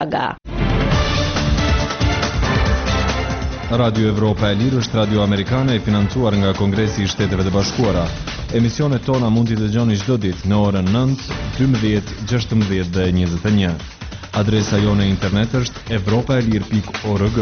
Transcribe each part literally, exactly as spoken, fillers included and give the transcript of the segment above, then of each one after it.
Radio Evropa e Lirë është radio amerikane e financuar nga Kongresi i Shteteve të Bashkuara. Emisionet tona mund t'i dëgjoni çdo ditë në orën nëntë, dymbëdhjetë, gjashtëmbëdhjetë dhe njëzet e një. Adresa jone internet është evropaelir pikë org.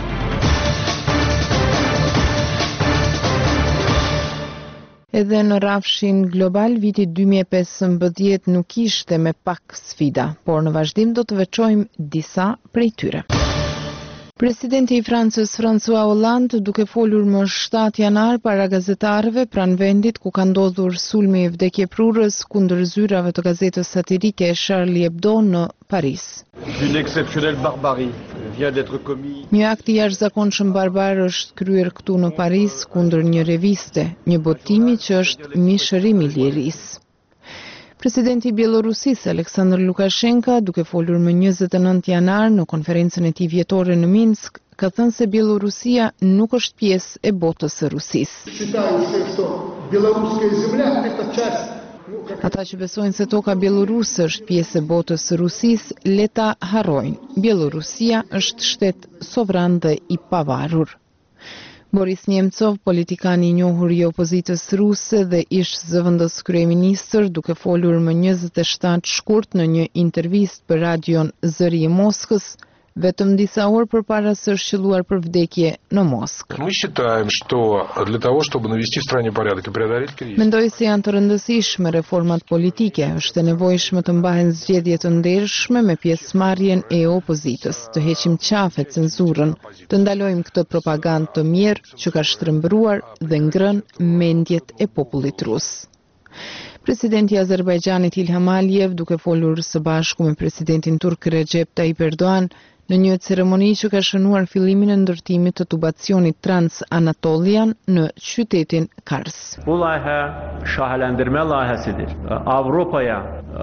Edhe në rafshin global, viti dy mijë e pesëmbëdhjetë nuk ishte me pak sfida, por në vazhdim do të veçojmë disa prej tyre. Presidenti i Francës François Hollande, duke folur më shtatë janar para gazetarëve pranë vendit ku ka ndodhur sulmi i vdekjeprurës kundër zyrave të gazetës satirike Charlie Hebdo në Paris. Une exceptionnelle barbarie vient d'être commis. Një akt i jashtëzakonshëm barbar është kryer këtu në Paris kundër një reviste, një botimi që është mishërim i lirisë. Presidenti i Bielorusisë Aleksandr Lukashenko, duke folur më njëzet e nëntë janar në konferencën e tij vjetore në Minsk, ka thënë se Bielorusia nuk është pjesë e botës së Rusisë. Ata që besojnë se toka bieloruse është pjesë e botës së Rusisë, le ta harrojnë. Bielorusia është shtet sovran dhe i pavarur. Boris Nemcov, politikani i njohur i opozitës ruse dhe ish zëvendës kryeministër, duke folur më njëzet e shtatë shkurt në një intervistë për radion Zëri i Moskës, vetëm disa orë përpara së shqylluar për vdekje në Moskë. Мы считаем, что для того, чтобы навести в стране порядок и преодолеть кризис. Mendoj se janë të rëndësishme reformat politike, është e nevojshme të mbahen zgjedhje të ndershme me pjesëmarrjen e opozitës, të heqim qafe cenzurën, të ndalojmë këtë propagandë të mirë që ka shtrembruar dhe ngrënë mendjet e popullit rus. Presidenti i Azerbajxhanit Ilham Aliyev, duke folur së bashku me presidentin turk Recep Tayyip Erdogan, në një ceremoni që ka shënuar fillimin e ndërtimit të tubacionit Trans-Anatolian në qytetin Kars. Bu layihə şahelendirme layihəsidir. Avropaya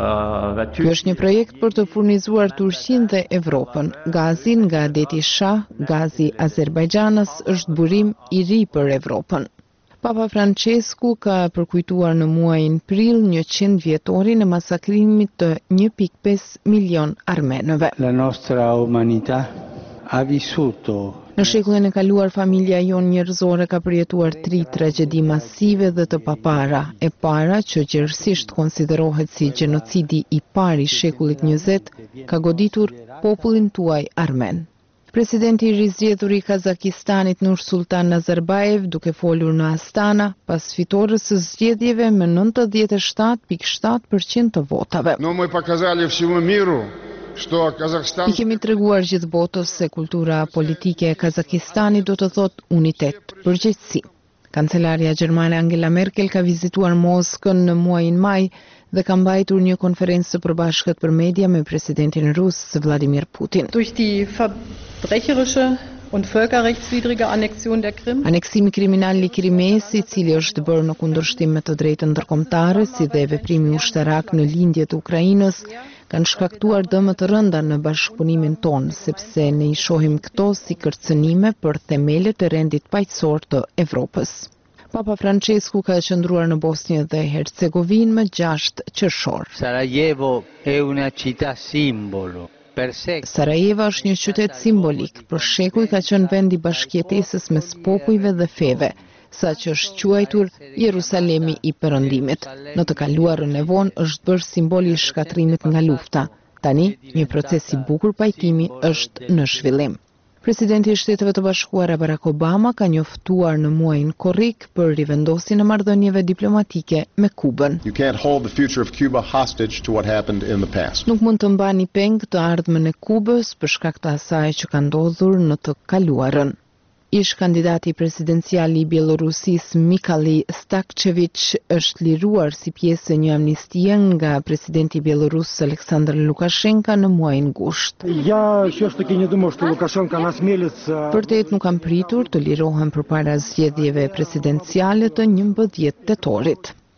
və Ky është një projekt për të furnizuar Turqinë dhe Evropën. Gazi nga deti Shah, gazi Azerbajxhanës, është burim i ri për Evropën. Papa Francesku ka përkujtuar në muajin prill njëqind vjetorin e masakrimit të një pikë pesë milion armenëve. La nostra umanità ha vissuto. Në shekullin e kaluar, familja jon njerëzore ka përjetuar tri tragjedi masive dhe të papara. E para, që gjerësisht konsiderohet si gjenocidi i parë i shekullit njëzet, ka goditur popullin tuaj armen. Presidenti i rizgjedhur i Kazakistanit Nursultan Nazarbayev, duke folur në Astana, pas fitores së zgjedhjeve me nëntëdhjetë e shtatë pikë shtatë përqind të votave. Но мы показали всему миру, что Казахстан. I kemi treguar gjithë botës se kultura politike e Kazakistanit do të thotë unitet, përgjegjësi. Kancelaria gjermane Angela Merkel ka vizituar Moskën në muajin maj dhe ka mbajtur një konferencë të përbashkët për media me presidentin rus Vladimir Putin. Durch die verbrecherische und völkerrechtswidrige Annexion der Krim. Aneksimi kriminal i Krimes, i cili është bërë në kundërshtim me të drejtën ndërkombëtare, si dhe veprimi ushtarak në lindje të Ukrainës, kanë shkaktuar dëme të rënda në bashkëpunimin tonë, sepse ne i shohim këto si kërcënime për themelet e rendit paqësor të Evropës. Papa Francesku ka qëndruar në Bosnjë dhe Hercegovinë më gjashtë qershor. Sarajevo è una città simbolo. Sarajeva është një qytet simbolik, për shekuj ka qenë vend i bashkëjetesës mes popujve dhe feve, sa që është quajtur Jerusalemi i Perëndimit. Në të kaluarën e vonë është bërë simboli i shkatrimit nga lufta. Tani, një proces i bukur pajtimi është në zhvillim. Presidenti i Shteteve të Bashkuara Barack Obama ka njoftuar në muajin korrik për rivendosjen e marrëdhënieve diplomatike me Kubën. You can't hold the future of Cuba hostage to what happened in the past. Nuk mund të mbani peng të ardhmen e Kubës për shkak të asaj që ka ndodhur në të kaluarën. Ish kandidati presidencial i Bielorusisë Mikhail Stakchevich është liruar si pjesë e një amnistie nga presidenti bielorus Aleksandr Lukashenko në muajin gusht. Я все-таки не думаю, что Лукашенко насмелится. Vërtet nuk kam pritur të lirohen përpara zgjedhjeve presidenciale të njëmbëdhjetë tetorit.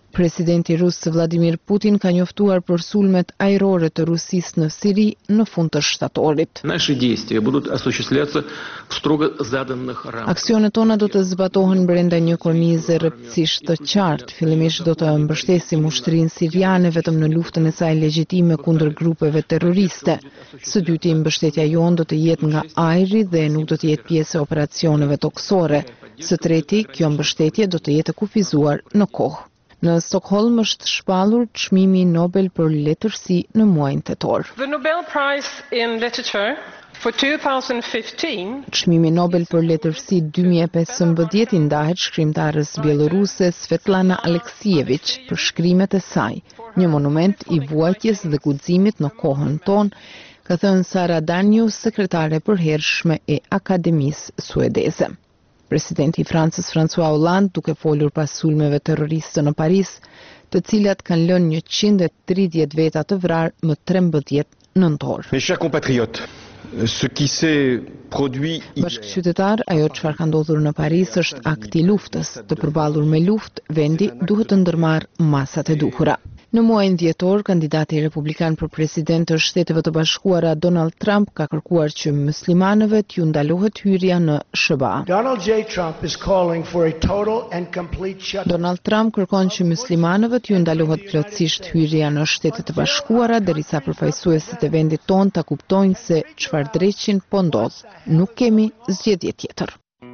Presidenti rus Vladimir Putin ka njoftuar për sulmet ajrore të Rusisë në Siri në fund të shtatorit. Aksionet tona do të zbatohen brenda një kornize rreptësisht të qartë. Fillimisht do të mbështesim ushtrinë siriane vetëm në luftën e saj legjitime kundër grupeve terroriste. Së dyti, mbështetja jonë do të jetë nga ajri dhe nuk do të jetë pjesë e operacioneve toksore. Së treti, kjo mbështetje do të jetë kufizuar në kohë. Në Stockholm është shpallur çmimi Nobel për letërsi në muajin tetor. The Nobel Prize in Literature for twenty fifteen. Çmimi Nobel për letërsi dy mijë e pesëmbëdhjetë i ndahet shkrimtarës bieloruse Svetlana Aleksievich për shkrimet e saj, një monument i vuajtjes dhe guximit në kohën tonë, ka thënë Sara Danius, sekretare përhershme e Akademisë Suedeze. Presidenti i Francës François Hollande, duke folur pas sulmeve terroriste në Paris, të cilat kanë lënë njëqind e tridhjetë veta të vrarë më trembëdhjetë nëntor. Mes chers compatriotes, ce qui s'est produit Bashkëqytetar, ajo çfarë ka ndodhur në Paris është akt i luftës. Të përballur me luftë, vendi duhet të ndërmarrë masat e duhura. Në muajin dhjetor, kandidati republikan për president të Shteteve të Bashkuara Donald Trump ka kërkuar që muslimanëve t'ju ndalohet hyrja në S B A. Donald J. Trump is calling for a total and complete shutdown. Donald Trump kërkon që muslimanëve t'ju ndalohet plotësisht hyrja në Shtetet e Bashkuara derisa përfaqësuesit e vendit ton ta kuptojnë se çfarë dreqin po ndodh. Nuk kemi zgjedhje tjetër.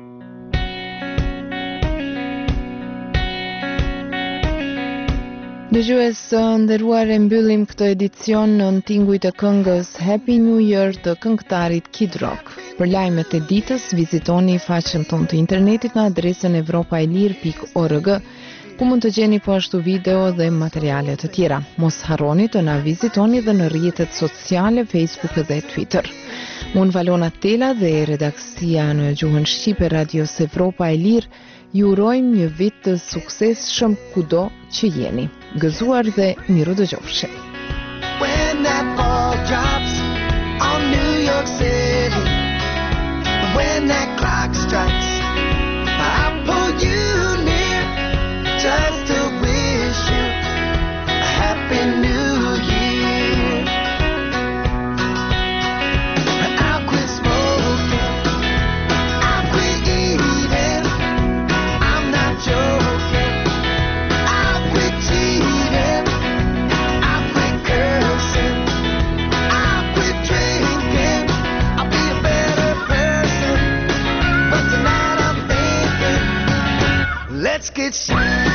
Dëgjues së nderuar, e mbyllim këtë edicion në tingujt e këngës Happy New Year të këngëtarit Kid Rock. Për lajmet e ditës, vizitoni faqen tonë të internetit në adresën evropaelir pikë org, ku mund të gjeni po ashtu video dhe materiale të tjera. Mos harroni të na vizitoni dhe në rrjetet sociale, Facebook dhe Twitter. Unë Valona Tela dhe redaksia në gjuhën shqipe Radios Evropa e Lirë ju urojmë një vit të suksesshëm kudo që jeni. Gëzuar dhe miru dëgjofshi. When that ball drops on New York City, when that clock strikes, I'll pull you near just to wish you a happy new year. I'll quit smoking, I'll quit eating, I'm not joking. I'll quit cheating, I'll quit cursing, I'll quit drinking, I'll be a better person. But tonight I'm thinking, let's get shit.